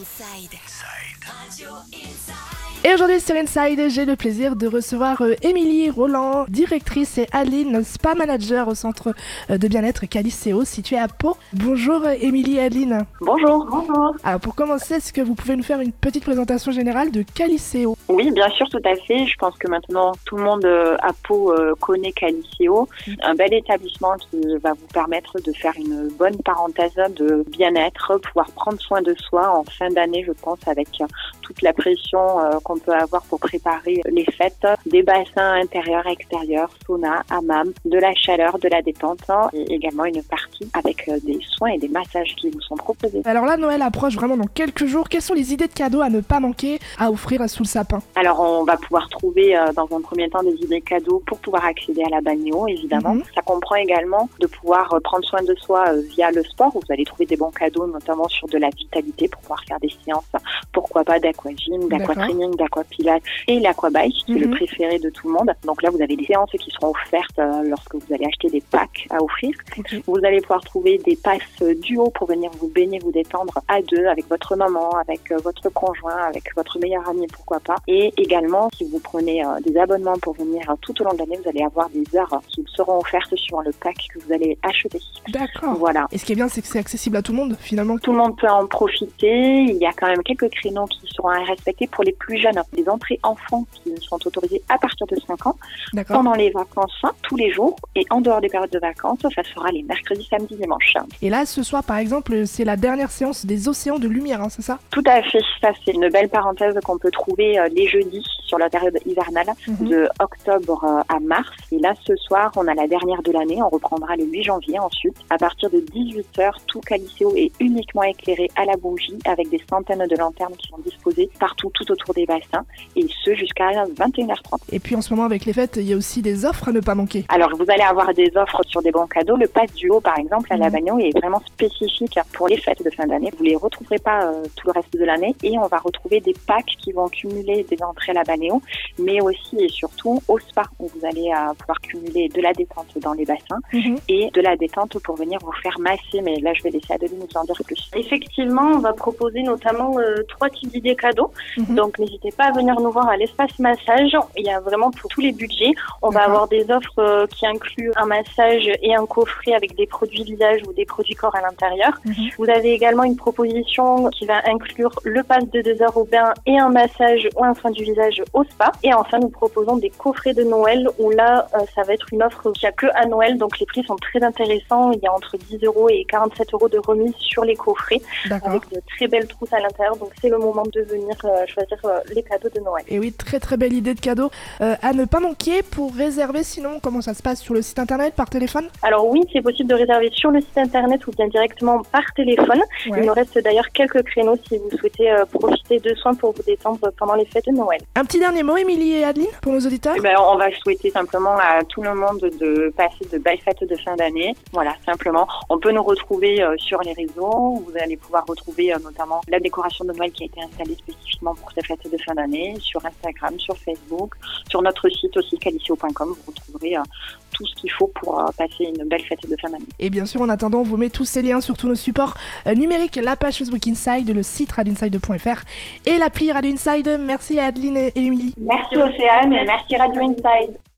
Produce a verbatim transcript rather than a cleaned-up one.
Inside. Radio Inside. Et aujourd'hui sur Inside, j'ai le plaisir de recevoir euh, Émilie Roland, directrice, et Adeline, spa manager au centre euh, de bien-être Caliceo situé à Pau. Bonjour euh, Émilie et Adeline. Bonjour. Bonjour. Alors pour commencer, est-ce que vous pouvez nous faire une petite présentation générale de Caliceo? Oui, bien sûr, tout à fait. Je pense que maintenant tout le monde euh, à Pau euh, connaît Caliceo, mmh. un bel établissement qui va vous permettre de faire une bonne parenthèse de bien-être, pouvoir prendre soin de soi en fin d'année, je pense, avec euh, toute la pression euh, qu'on peut avoir pour préparer les fêtes, des bassins intérieurs et extérieurs, sauna, hammam, de la chaleur, de la détente et également une partie avec euh, des soins et des massages qui vous sont proposés. Alors là, Noël approche vraiment dans quelques jours. Quelles sont les idées de cadeaux à ne pas manquer à offrir sous le sapin? Alors on va pouvoir trouver euh, dans un premier temps des idées cadeaux pour pouvoir accéder à la balnéo, évidemment. Mmh. Ça comprend également de pouvoir euh, prendre soin de soi euh, via le sport. Vous allez trouver des bons cadeaux, notamment sur de la vitalité pour pouvoir faire des séances, pourquoi pas d'aquagym, d'aquatraining, d'aquapilates et l'aquabike, qui mmh. est le préféré de tout le monde. Donc là, vous avez des séances qui seront offertes euh, lorsque vous allez acheter des packs à offrir. Okay. Vous allez pouvoir trouver des passes duo pour venir vous baigner, vous détendre à deux, avec votre maman, avec euh, votre conjoint, avec votre meilleur ami, pourquoi pas. Et également, si vous prenez euh, des abonnements pour venir euh, tout au long de l'année, vous allez avoir des heures euh, qui vous seront offertes sur le pack que vous allez acheter. D'accord. Voilà. Et ce qui est bien, c'est que c'est accessible à tout le monde, finalement. Tout le monde peut en profiter. Il y a quand même quelques créneaux qui seront à respecter pour les plus jeunes. Les entrées enfants qui sont autorisées à partir de cinq ans. D'accord. Pendant les vacances, tous les jours. Et en dehors des périodes de vacances, ça sera les mercredis, samedis, dimanches. Et là, ce soir, par exemple, c'est la dernière séance des océans de lumière, hein, c'est ça? Tout à fait. Ça, c'est une belle parenthèse qu'on peut trouver euh, les jeudis sur la période hivernale, mm-hmm. de octobre euh, à mars. Et là, ce soir, on a la dernière de l'année. On reprendra le huit janvier ensuite. À partir de dix-huit heures, tout Caliceo est uniquement éclairé à la bougie avec des centaines de lanternes qui sont disposées partout, tout autour des bassins. Et ce, jusqu'à vingt et une heures trente. Et puis en ce moment, avec les fêtes, il y a aussi des offres à ne pas manquer. Alors, vous allez avoir des offres sur des bons cadeaux. Le pass duo, par exemple, à mmh. la balnéo est vraiment spécifique pour les fêtes de fin d'année. Vous ne les retrouverez pas euh, tout le reste de l'année. Et on va retrouver des packs qui vont cumuler des entrées à la balnéo, mais aussi et surtout au spa, où vous allez euh, pouvoir cumuler de la détente dans les bassins mmh. et de la détente pour venir vous faire masser. Mais là, je vais laisser Adeline nous en dire plus. Effectivement, on va proposer notamment euh, trois types d'idées cadeaux. Mmh. Donc, n'hésitez pas à venir nous voir à l'espace massage. Il y a vraiment pour tous les budgets. On D'accord. va avoir des offres euh, qui incluent un massage et un coffret avec des produits visage ou des produits corps à l'intérieur. Mmh. Vous avez également une proposition qui va inclure le pass de deux heures au bain et un massage ou un soin du visage au spa. Et enfin, nous proposons des coffrets de Noël où là, euh, ça va être une offre qui a que à Noël. Donc, les prix sont très intéressants. Il y a entre dix euros et quarante-sept euros de remise sur les coffrets. D'accord. Avec de très belles trousses à l'intérieur. Donc, c'est le moment de venir euh, choisir euh, les cadeaux de Noël. Et oui, très très belle idée de cadeau euh, à ne pas manquer. Pour réserver, sinon, comment ça se passe sur le site internet, par téléphone? Alors oui, c'est possible de réserver sur le site internet ou bien directement par téléphone. Ouais. Il nous reste d'ailleurs quelques créneaux si vous souhaitez euh, profiter de soins pour vous détendre pendant les fêtes de Noël. Un petit dernier mot, Émilie et Adeline, pour nos auditeurs? Eh ben, on va souhaiter simplement à tout le monde de passer de belles fêtes de fin d'année. Voilà, simplement. On peut nous retrouver euh, sur les réseaux. Vous allez pouvoir retrouver euh, notamment la décoration de Noël qui a été installée spécifiquement pour ces fêtes de fin d'année, sur Instagram, sur Facebook, sur notre site aussi caliceo point com. Vous retrouverez euh, tout ce qu'il faut pour euh, passer une belle fête de fin d'année. Et bien sûr, en attendant, on vous met tous ces liens sur tous nos supports euh, numériques, la page Facebook Inside, le site radio inside point f r et l'appli Radio Inside. Merci à Adeline et Émilie. Merci Océane et merci Radio Inside.